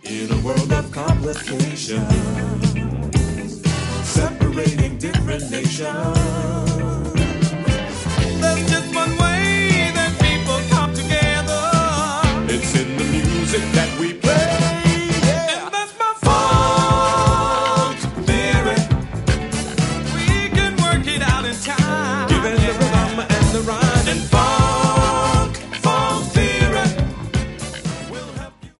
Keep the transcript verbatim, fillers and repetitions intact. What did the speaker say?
In a world of complications, separating different nations, there's just one way that people come together. It's in the music that we play.